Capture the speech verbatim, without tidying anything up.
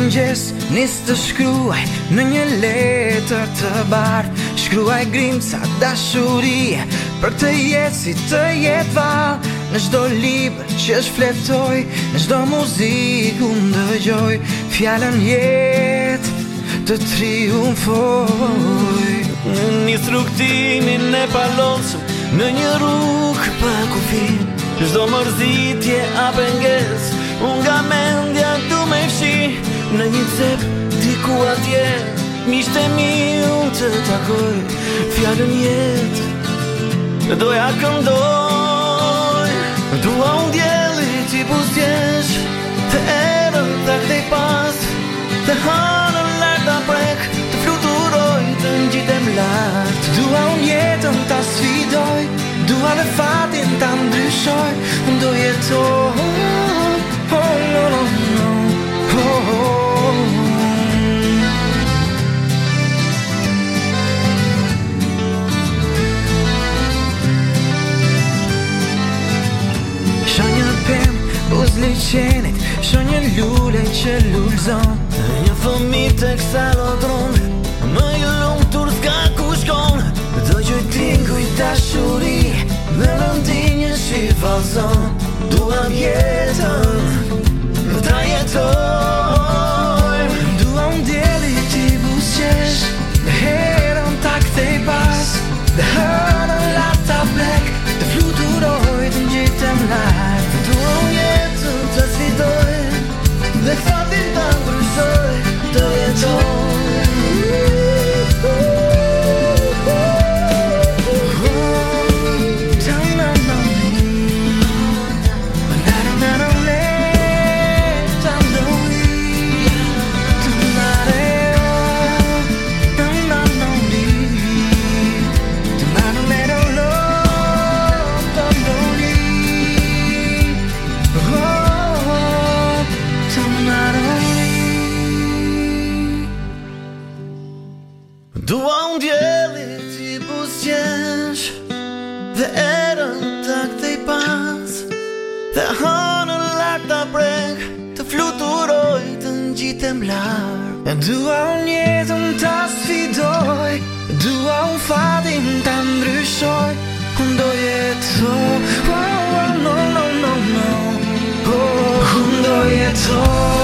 mëngjes nis të shkruaj në një letër të bardhë. Shkruaj grimca dashurie për këtë jetë si të jetë vallë. Në çdo libër që shfletoj, në çdo muzikë unë dëgjoj fjalën jetë të triumfoj. Nis rrugtimin e palosëm në një rrugë pa kufi. Çdo mërzitje a pengesë unë nga mendja du me fshi. Në një cep diku atje miqtë e mi unë të takoj. Fjalën jetë doja këndoj. Dua unë djeli ti buzjesh të erën të këtej pas. Të hanën lart ta prek, të fluturoj, të ngjitem lart. Dua unë jetën ta sfidoj, dua dhe fatin ta ndryshoj. Unë do jetoj, oh no no no, oh, oh. Shoh një pem, buz liqenit, shoh një lule që lulzon. Një fëmijë tek salodron, më i lumtur s'ka ku shkon. Dëgjoj tinguj dashuri, me rëndinjë shi vallzon. Dua jetën, ta jetoj. Dua unë djeli ti buzqesh, dhe herën ta kthej pas. Dhe hënën lart ta blek, të fluturoj, të ngjitem lart. Dua unë jetën të sfidoj, dhe fatin ta ndryshoj, të jetoj. Dua unë djeli ti buzqesh, dhe erën ta kthej pas. Dhe hanën lart ta prek, të fluturoj, të ngjitem lart. Dua unë jetën ta sfidoj, dua unë fatin ta ndryshoj. Unë do jetoj, oh, oh, no no no no, oh, unë do jetoj.